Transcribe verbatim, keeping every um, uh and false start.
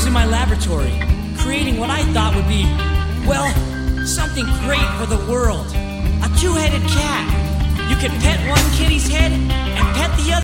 in my laboratory, creating what I thought would be, well, something great for the world. A two-headed cat. You could pet one kitty's head and pet the other.